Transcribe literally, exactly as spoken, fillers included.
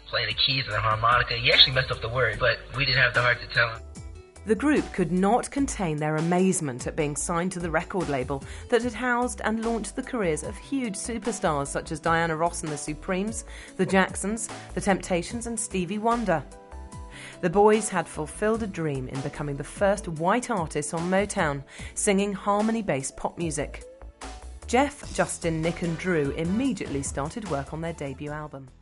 playing the keys and the harmonica. He actually messed up the word, but we didn't have the heart to tell him. The group could not contain their amazement at being signed to the record label that had housed and launched the careers of huge superstars such as Diana Ross and the Supremes, the Jacksons, the Temptations and Stevie Wonder. The boys had fulfilled a dream in becoming the first white artists on Motown, singing harmony-based pop music. Jeff, Justin, Nick and Drew immediately started work on their debut album.